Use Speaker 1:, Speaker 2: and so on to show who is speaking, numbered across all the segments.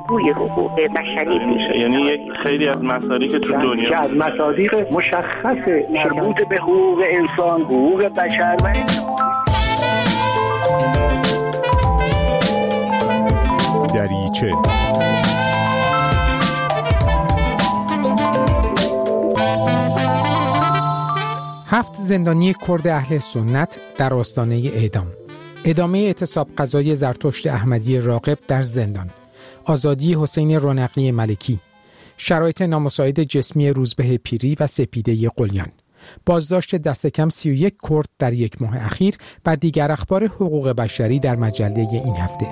Speaker 1: بازگوی حقوق بشری میشه.
Speaker 2: یعنی یک خیلی از مصادیق تو دنیا
Speaker 3: که از مصادیق مشخص مربوط به حقوق انسان، حقوق بشر و
Speaker 4: دریچه.
Speaker 5: هفت زندانی کرد اهل سنت در آستانه اعدام. ادامه اعتصاب قضای زرتشت احمدی راغب در زندان. آزادی حسین رونقی ملکی. شرایط نامساعد جسمی روزبه پیری و سپیده قلیان. بازداشت دست کم 31 کرد در یک ماه اخیر و دیگر اخبار حقوق بشری در مجله این هفته.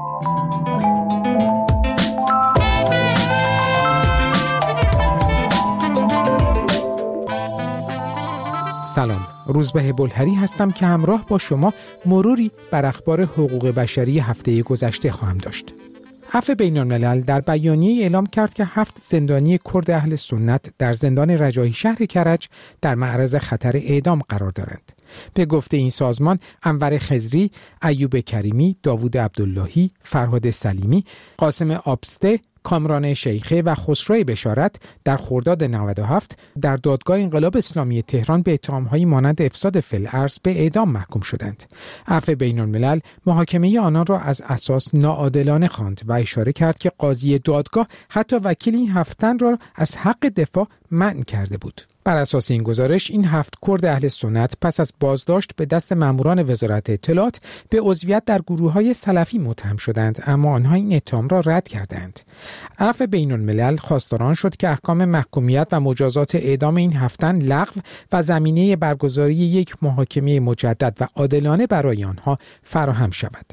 Speaker 5: سلام، روزبه بلهری هستم که همراه با شما مروری بر اخبار حقوق بشری هفته گذشته خواهم داشت. عفو بین‌الملل در بیانیه اعلام کرد که 7 زندانی کرد اهل سنت در زندان رجایی شهر کرج در معرض خطر اعدام قرار دارند. به گفته این سازمان، انور خضری، ایوب کریمی، داوود عبداللهی، فرهاد سلیمی، قاسم آبسته، کامران شیخه و خسرو بشارت در خرداد 97 در دادگاه انقلاب اسلامی تهران به اتهام‌هایی مانند افساد فی‌الارض به اعدام محکوم شدند. عفو بین‌الملل محاکمه آنان را از اساس ناعادلانه خواند و اشاره کرد که قاضی دادگاه حتی وکیل این 7 تن را از حق دفاع منع کرده بود. بر اساس این گزارش، این 7 کرد اهل سنت پس از بازداشت به دست ماموران وزارت اطلاعات به عضویت در گروه‌های سلفی متهم شدند، اما آنها این اتهام را رد کردند. عفو بین‌الملل خواستار شد که احکام محکومیت و مجازات اعدام این 7 تن لغو و زمینه برگزاری یک محاکمه مجدد و عادلانه برای آنها فراهم شود.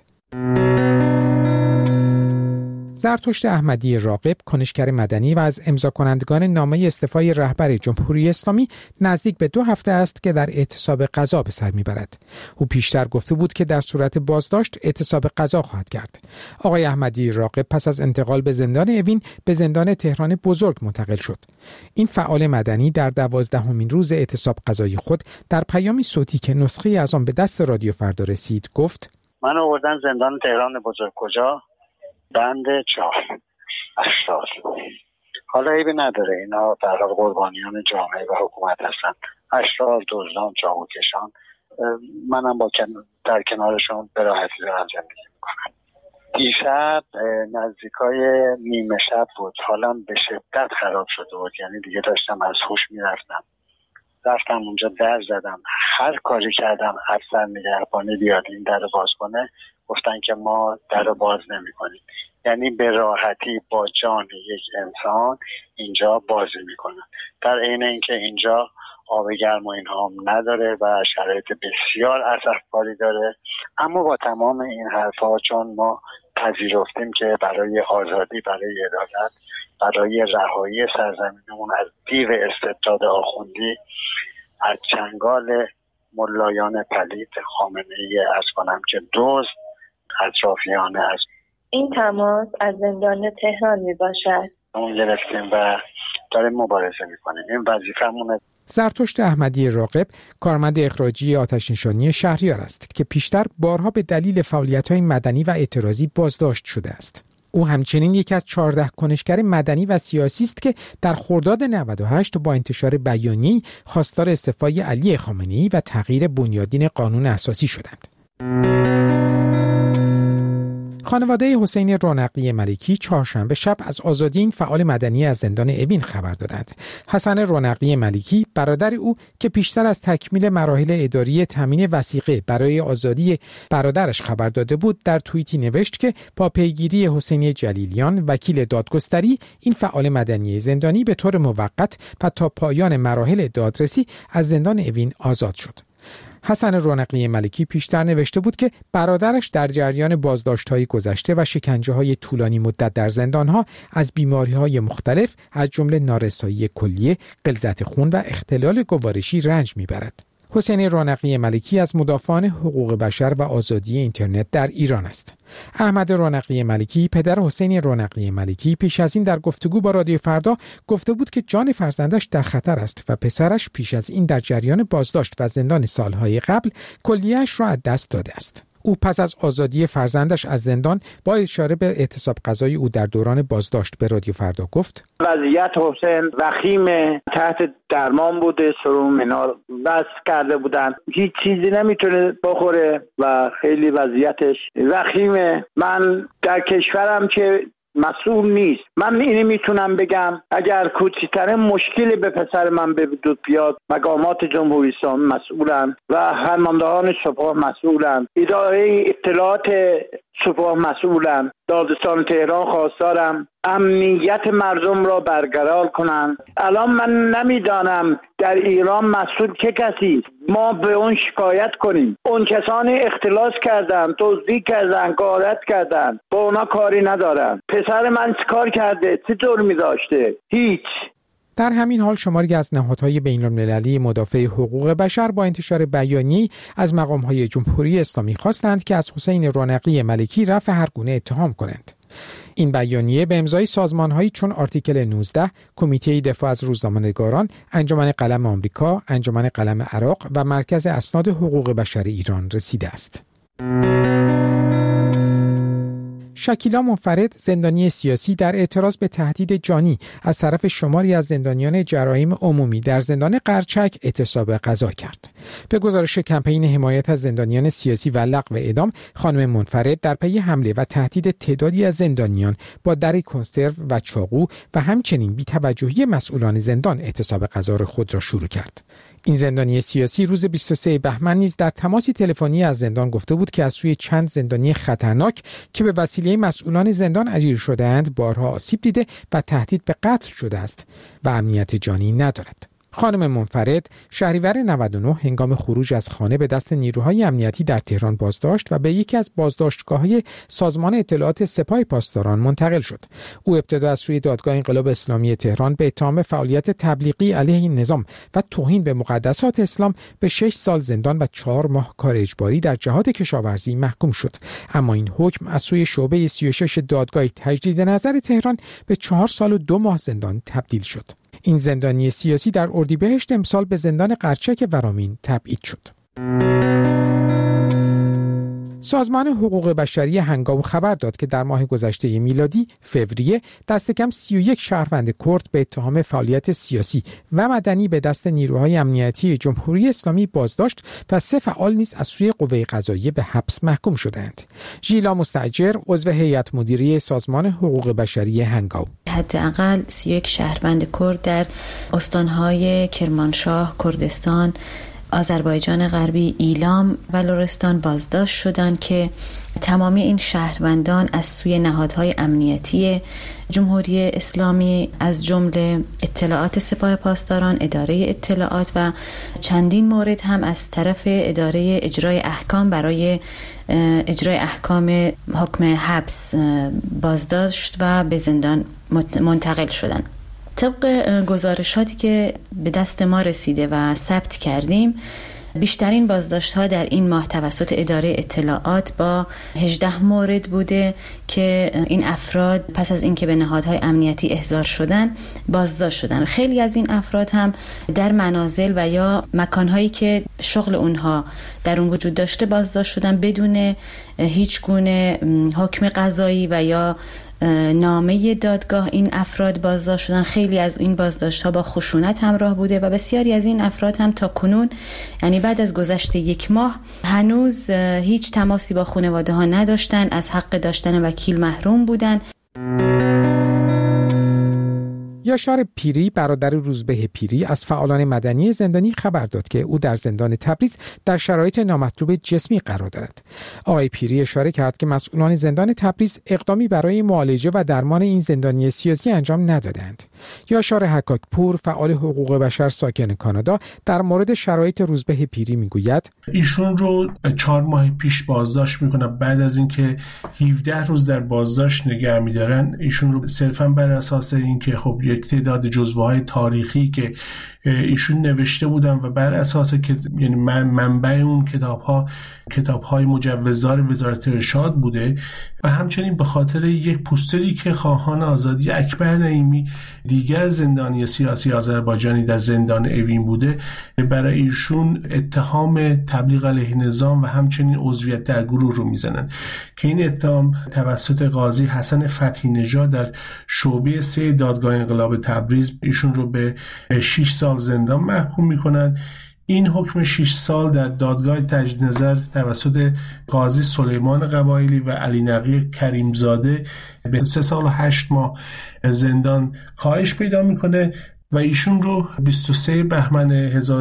Speaker 5: زرتشت احمدی راغب، کنشگر مدنی و از امضا کنندگان نامه استعفای رهبر جمهوری اسلامی، نزدیک به 2 هفته است که در اعتصاب قضا به سر میبرد. او پیشتر گفته بود که در صورت بازداشت اعتصاب قضا خواهد کرد. آقای احمدی راغب پس از انتقال به زندان اوین به زندان تهران بزرگ منتقل شد. این فعال مدنی در 12مین روز اعتصاب قضای خود در پیامی صوتی که نسخه از آن به دست رادیو فردا رسید گفت:
Speaker 6: من آوردن زندان تهران بزرگ. کجا؟ بند 4 اشرار. حالا عیبی نداره، اینا در حال قربانیان جامعه و حکومت هستن. اشرار، دزدان، چاقوکشان. منم در کنارشون به راحتی دارم زندگی میکنم. دیشب نزدیکای نیمه شب بود، حالا به شدت خراب شده بود، یعنی دیگه داشتم از هوش میرفتم. رفتم اونجا در زدم، هر کاری کردم افسر نگهبانی بیاد این در باز کنه، گفتن که ما در باز نمی کنیم. یعنی به راحتی با جان یک انسان اینجا بازی میکنن، در عین اینکه اینجا آب گرم و اینها هم نداره و شرایط بسیار اسفباری داره. اما با تمام این حرفا، چون ما پذیرفتیم که برای آزادی، برای عدالت، برای رهایی سرزمینمون از دیو استبداد آخوندی، از چنگال ملایان پلید خامنه‌ای از کنم که دزد اطرافیانه است.
Speaker 1: این تماس از زندان تهران می باشد.
Speaker 6: اون گرفتیم و داریم مبارزه میکنیم. این وظیفه‌مونه.
Speaker 5: زرتشت احمدی راغب کارمند اخراجی آتش‌نشانی شهریار است که پیشتر بارها به دلیل فعالیت‌های مدنی و اعتراضی بازداشت شده است. او همچنین یکی از 14 کنشگر مدنی و سیاسی است که در خرداد 98 با انتشار بیانیه‌ای خواستار استعفای علی خامنه‌ای و تغییر بنیادین قانون اساسی شدند. خانواده حسین رونقی ملکی چهارشنبه شب از آزادی این فعال مدنی از زندان اوین خبر دادند. حسن رونقی ملکی، برادر او که پیشتر از تکمیل مراحل اداری تامین وثیقه برای آزادی برادرش خبر داده بود، در توییتی نوشت که با پیگیری حسین جلیلیان، وکیل دادگستری، این فعال مدنی زندانی به طور موقت و تا پایان مراحل دادرسی از زندان اوین آزاد شد. حسن رونقی ملکی پیشتر نوشته بود که برادرش در جریان بازداشت‌های گذشته و شکنجه‌های طولانی مدت در زندان‌ها از بیماری‌های مختلف از جمله نارسایی کلیه، غلظت خون و اختلال گوارشی رنج می‌برد. حسین رونقی ملکی از مدافعان حقوق بشر و آزادی اینترنت در ایران است. احمد رونقی ملکی، پدر حسین رونقی ملکی، پیش از این در گفتگو با رادیو فردا گفته بود که جان فرزندش در خطر است و پسرش پیش از این در جریان بازداشت و زندان سالهای قبل کلیه‌اش را از دست داده است. او پس از آزادی فرزندش از زندان با اشاره به اعتصاب قضایی او در دوران بازداشت به رادیو فردا گفت:
Speaker 7: وضعیت حسین وخیمه، تحت درمان بوده، سرم اینا وصل کرده بودن، هیچ چیزی نمیتونه بخوره و خیلی وضعیتش وخیمه. من در کشورم که مسئول نیست. من اینی میتونم بگم اگر کوچکترین مشکلی به پسر من به وجود بیاد، مقامات جمهوری اسلامی مسئولن و فرماندهان سپاه مسئولن، اداره اطلاعات سپاه مسئولن، دادستان تهران خواستارم امنیت مردم را برقرار کنند. الان من نمیدانم در ایران مسئول چه کسی، ما به اون شکایت کنیم. اون کسانی اختلاس کردن، دزدی کردن، غارت کردن، با اونا کاری ندارم. پسر من چه کار کرده؟ چه جرمی داشته؟ هیچ.
Speaker 5: در همین حال شماری از نهادهای بین‌المللی مدافع حقوق بشر با انتشار بیانیه‌ای از مقام‌های جمهوری اسلامی خواستند که از حسین رونقی ملکی رفع هر گونه اتهام کنند. این بیانیه به امضای سازمان‌هایی چون آرتیکل 19، کمیته دفاع از روزنامه‌نگاران، انجمن قلم آمریکا، انجمن قلم عراق و مرکز اسناد حقوق بشر ایران رسیده است. شکیلا منفرد، زندانی سیاسی، در اعتراض به تهدید جانی از طرف شماری از زندانیان جرایم عمومی در زندان قرچک اعتصاب قضا کرد. به گزارش کمپین حمایت از زندانیان سیاسی و لغو اعدام، خانم منفرد در پی حمله و تهدید تعدادی از زندانیان با دری کنسرو و چاقو و همچنین بی‌توجهی مسئولان زندان اعتصاب قضا خود را شروع کرد. این زندانی سیاسی روز 23 بهمن نیز در تماسی تلفنی از زندان گفته بود که از سوی چند زندانی خطرناک که به وسیله مسئولان زندان اجیر شده‌اند بارها آسیب دیده و تهدید به قتل شده است و امنیت جانی ندارد. خانم منفرد شهریور 99 هنگام خروج از خانه به دست نیروهای امنیتی در تهران بازداشت و به یکی از بازداشتگاه‌های سازمان اطلاعات سپاه پاسداران منتقل شد. او ابتدا از سوی دادگاه انقلاب اسلامی تهران به اتهام فعالیت تبلیغی علیه نظام و توهین به مقدسات اسلام به 6 سال زندان و 4 ماه کار اجباری در جهاد کشاورزی محکوم شد. اما این حکم از سوی شعبه 36 دادگاه تجدید نظر تهران به 4 سال و 2 ماه زندان تبدیل شد. این زندانی سیاسی در اردیبهشت امسال به زندان قرچک ورامین تبعید شد. سازمان حقوق بشری هنگاو خبر داد که در ماه گذشته میلادی فوریه دست کم 31 شهروند کرد به اتهام فعالیت سیاسی و مدنی به دست نیروهای امنیتی جمهوری اسلامی بازداشت و 3 فعال نیز از سوی قوه قضاییه به حبس محکوم شدند. ژیلا مستاجر، عضو هیئت مدیره سازمان حقوق بشری هنگاو:
Speaker 8: حداقل 31 شهروند کرد در استانهای کرمانشاه، کردستان، آذربایجان غربی، ایلام و لرستان بازداشت شدند که تمامی این شهروندان از سوی نهادهای امنیتی جمهوری اسلامی از جمله اطلاعات سپاه پاسداران، اداره اطلاعات و چندین مورد هم از طرف اداره اجرای احکام برای اجرای احکام حکم حبس بازداشت و به زندان منتقل شدند. طبق گزارشاتی که به دست ما رسیده و ثبت کردیم، بیشترین بازداشت‌ها در این ماه توسط اداره اطلاعات با 18 مورد بوده که این افراد پس از اینکه به نهادهای امنیتی احضار شدن بازداشت شدن. خیلی از این افراد هم در منازل و یا مکانهایی که شغل اونها در اون وجود داشته بازداشت شدن بدون هیچ گونه حکم قضایی و یا نامه دادگاه. این افراد بازداشت شدن. خیلی از این بازداشت‌ها با خشونت همراه بوده و بسیاری از این افراد هم تا کنون، یعنی بعد از گذشت 1 ماه، هنوز هیچ تماسی با خانواده ها نداشتن، از حق داشتن وکیل محروم بودن.
Speaker 5: یاشار پیری، برادر روزبه پیری، از فعالان مدنی زندانی خبر داد که او در زندان تبریز در شرایط نامطلوب جسمی قرار دارد. آقای پیری اشاره کرد که مسئولان زندان تبریز اقدامی برای معالجه و درمان این زندانی سیاسی انجام ندادند. یاشار حکاکپور، فعال حقوق بشر ساکن کانادا، در مورد شرایط روزبه پیری میگوید:
Speaker 9: ایشون رو 4 ماه پیش بازداشت میکنن. بعد از اینکه 17 روز در بازداشت نگه میدارن ایشون رو صرفا بر اساس اینکه خب یک یک تعداد جزوه‌های تاریخی که ایشون نوشته بودن و بر اساس که یعنی منبع اون کتاب‌های مجوزدار وزارت ارشاد بوده و همچنین به خاطر یک پوستری که خواهان آزادی اکبر نعیمی دیگر زندانی سیاسی آذربایجانی در زندان اوین بوده برای ایشون اتهام تبلیغ علیه نظام و همچنین عضویت در گروه رو میزنن که این اتهام توسط قاضی حسن فتحی نژاد در شعبه 3 دادگاه انقلاب تبریز ایشون رو به 6 سال زندان محکوم میکنن. این حکم 6 سال در دادگاه تجدید نظر توسط قاضی سلیمان قبایلی و علی نقی کریمزاده به 3 سال و 8 ماه زندان کاهش پیدا میکنه و ایشون رو 23 بهمن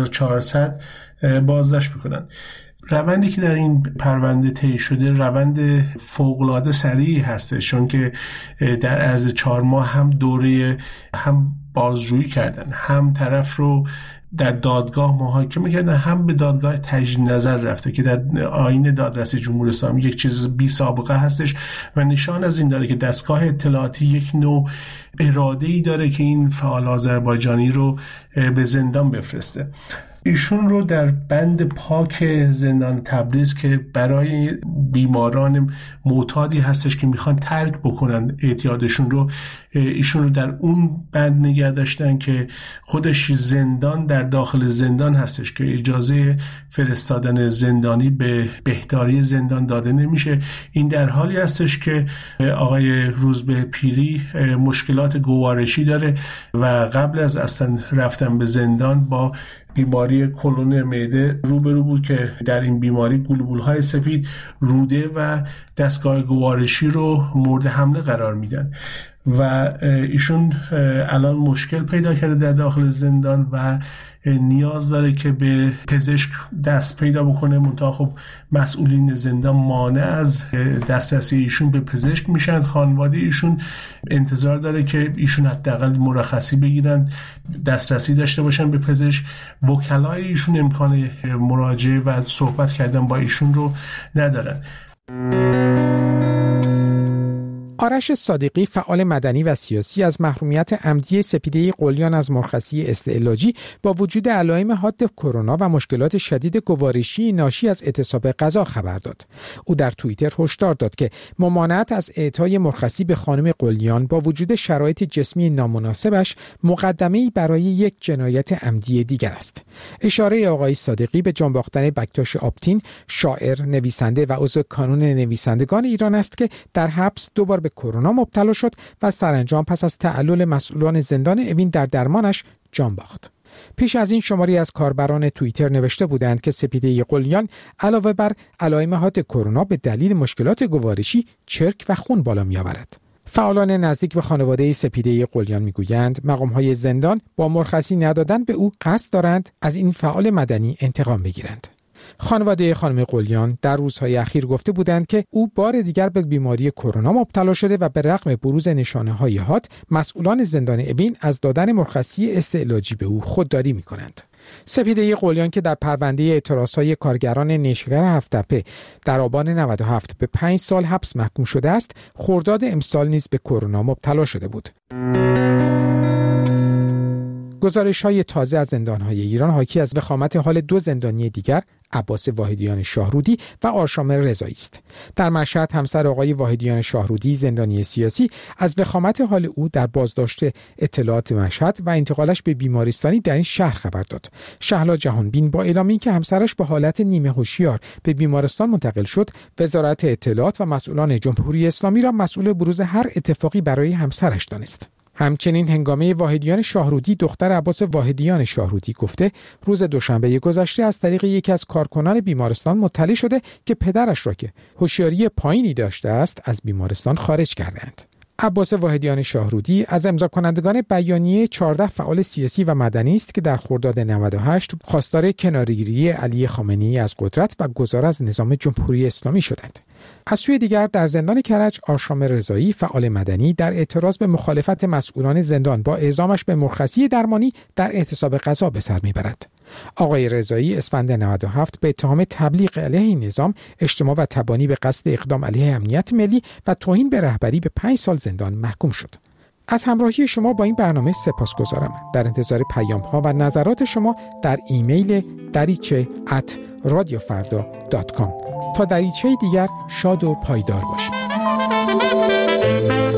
Speaker 9: 1400 بازداشت میکنن. روندی که در این پرونده طی شده روند فوق‌العاده سریعی هستش، چون که در عرض 4 ماه هم دوره هم بازجویی کردن، هم طرف رو در دادگاه محاکمه کردن، هم به دادگاه تجدید نظر رفته که در آیین دادرسی جمهوری اسلامی یک چیز بی سابقه هستش و نشان از این داره که دستگاه اطلاعاتی یک نوع اراده‌ای داره که این فعال آذربایجانی رو به زندان بفرسته. ایشون رو در بند پاک زندان تبریز که برای بیماران معتادی هستش که میخوان ترک بکنن اعتیادشون رو، ایشون رو در اون بند نگه داشتن که خودش زندان در داخل زندان هستش که اجازه فرستادن زندانی به بهداری زندان داده نمیشه. این در حالی هستش که آقای روزبه پیری مشکلات گوارشی داره و قبل از اصلا رفتن به زندان با بیماری کلون معده روبرو بود که در این بیماری گلبول‌های سفید روده و دستگاه گوارشی رو مورد حمله قرار میدن و ایشون الان مشکل پیدا کرده در داخل زندان و نیاز داره که به پزشک دست پیدا بکنه. منتها خب مسئولین زندان مانع از دسترسی ایشون به پزشک میشن. خانواده ایشون انتظار داره که ایشون حداقل مرخصی بگیرن، دسترسی داشته باشن به پزشک. وکلای ایشون امکان مراجعه و صحبت کردن با ایشون رو ندارن.
Speaker 5: آرش صادقی، فعال مدنی و سیاسی، از محرومیت عمدی سپیده قلیان از مرخصی استعلاجی با وجود علائم حاد کرونا و مشکلات شدید گوارشی ناشی از اعتصاب غذا خبر داد. او در توییتر هشدار داد که ممانعت از اعطای مرخصی به خانم قلیان با وجود شرایط جسمی نامناسبش مقدمه‌ای برای یک جنایت عمدی دیگر است. اشاره آقای صادقی به جان باختن بکتاش آپتین، شاعر، نویسنده و عضو کانون نویسندگان ایران است که در حبس دوبار به کرونا مبتلا شد و سرانجام پس از تعلل مسئولان زندان اوین در درمانش جان باخت. پیش از این شماری از کاربران توییتر نوشته بودند که سپیده قلیان علاوه بر علائم حاد کرونا به دلیل مشکلات گوارشی چرک و خون بالا می‌آورد. فعالان نزدیک به خانواده سپیده قلیان میگویند مقام‌های زندان با مرخصی ندادن به او قصد دارند از این فعال مدنی انتقام بگیرند. خانواده خانم قلیان در روزهای اخیر گفته بودند که او بار دیگر به بیماری کرونا مبتلا شده و به رغم بروز نشانه‌های حاد مسئولان زندان اوین از دادن مرخصی استعلاجی به او خودداری می‌کنند. سپیده قلیان که در پرونده اعتراض‌های کارگران نیشکر هفت‌تپه در آبان 97 به 5 سال حبس محکوم شده است، خرداد امسال نیز به کرونا مبتلا شده بود. گزارش‌های تازه از زندان‌های ایران حاکی از وخامت حال 2 زندانی دیگر، عباس واحدیان شاهرودی و آرشامر رضایی است. در مشهد همسر آقای واحدیان شاهرودی، زندانی سیاسی، از وخامت حال او در بازداشت اطلاعات مشهد و انتقالش به بیمارستانی در این شهر خبر داد. شهلا جهانبین با اعلامی که همسرش به حالت نیمه هوشیار به بیمارستان منتقل شد، وزارت اطلاعات و مسئولان جمهوری اسلامی را مسئول بروز هر اتفاقی برای همسرش دانست. همچنین هنگامه واحدیان شاهرودی، دختر عباس واحدیان شاهرودی، گفته روز دوشنبه گذشته از طریق یکی از کارکنان بیمارستان مطلع شده که پدرش را که هوشیاری پایینی داشته است از بیمارستان خارج کردند. عباس واحدیان شاهرودی از امضا کنندگان بیانیه 14 فعال سیاسی و مدنی است که در خرداد 98 خواستار کناره‌گیری علی خامنه‌ای از قدرت و گذار از نظام جمهوری اسلامی شدند. از سوی دیگر در زندان کرج، آرشامر رضایی، فعال مدنی، در اعتراض به مخالفت مسئولان زندان با اعزامش به مرخصی درمانی در اعتصاب غذا به سر میبرد. آقای رضایی اسفند 97 به اتهام تبلیغ علیه نظام، اجتماع و تبانی به قصد اقدام علیه امنیت ملی و توهین به رهبری به 5 سال زندان محکوم شد. از همراهی شما با این برنامه سپاسگزارم. در انتظار پیام‌ها و نظرات شما در ایمیل dariche@radiofarda.com. تا دریچه دیگر شاد و پایدار باشید.